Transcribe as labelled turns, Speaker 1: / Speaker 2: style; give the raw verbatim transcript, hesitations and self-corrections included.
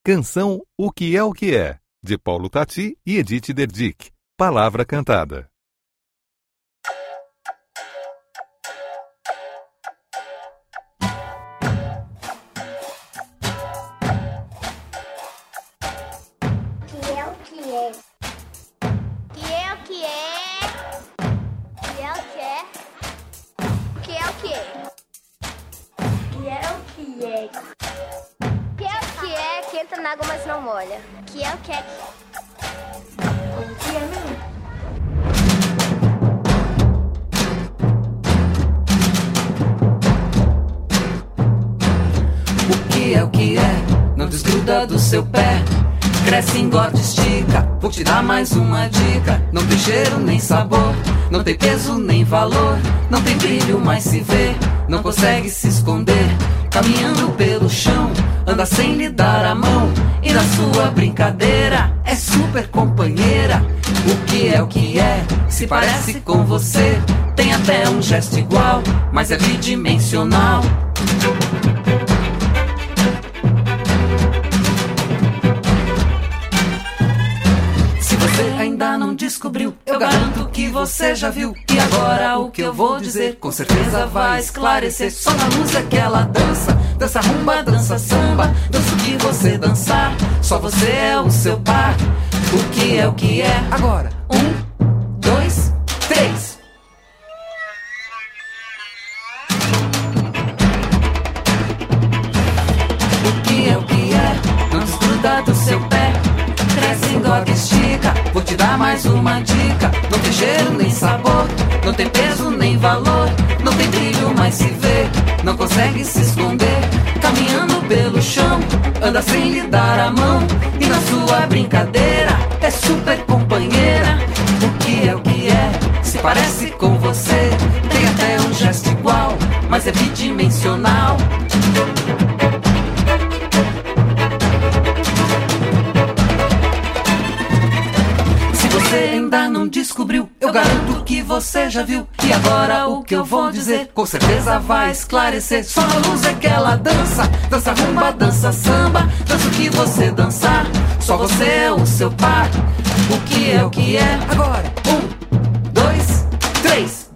Speaker 1: Canção O Que É O Que É, de Paulo Tati e Edith Derdick. Palavra cantada.
Speaker 2: Que é o que é? Que é o que é? Que é o que é? Que é o que é? Que é o que é? Que é o que é que entra na água mas não molha? Que é o que é? O que é mesmo?
Speaker 3: O que é o que é? Não desgruda do seu pé. Cresce, engorda, estica. Vou te dar mais uma dica. Não tem cheiro nem sabor, não tem peso nem valor, não tem brilho, mas se vê, não consegue se esconder. Caminhando pelo chão, anda sem lhe dar a mão, e na sua brincadeira é super companheira. O que é o que é? Se parece com você, tem até um gesto igual, mas é bidimensional. Ainda não descobriu, eu garanto que você já viu. E agora o que eu vou dizer com certeza vai esclarecer. Só na luz é que ela dança, dança rumba, dança samba, dança o que você dançar, só você é o seu par. O que é o que é? Agora, um, dois, três. O que é o que é? Não desgruda do seu pé. Cresce, engorda, estica. Vou te dar mais uma dica. Não tem cheiro nem sabor, não tem peso nem valor, não tem brilho, mas se vê, não consegue se esconder. Caminhando pelo chão, anda sem lhe dar a mão, e na sua brincadeira é super companheira. O que é o que é? Se parece com você, tem até um gesto igual, mas é bidimensional. Você ainda não descobriu, eu garanto que você já viu. E agora o que eu vou dizer com certeza vai esclarecer. Só na luz é que ela dança, dança rumba, dança samba, dança o que você dançar, só você é o seu par. O que é o que é? Agora, um, dois, três.